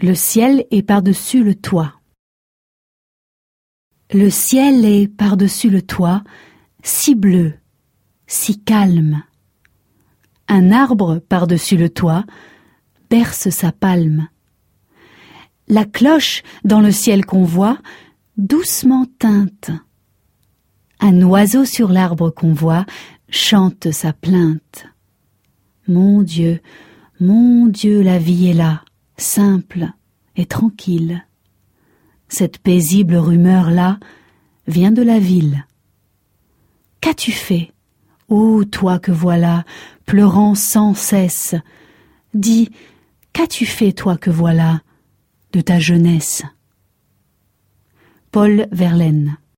Le ciel est par-dessus le toit. Le ciel est par-dessus le toit, si bleu, si calme. Un arbre par-dessus le toit berce sa palme. La cloche dans le ciel qu'on voit doucement teinte. Un oiseau sur l'arbre qu'on voit chante sa plainte. Mon Dieu, la vie est là, simple et tranquille. Cette paisible rumeur-là vient de la ville. Qu'as-tu fait, ô toi que voilà, pleurant sans cesse? Dis, qu'as-tu fait, toi que voilà, de ta jeunesse? Paul Verlaine.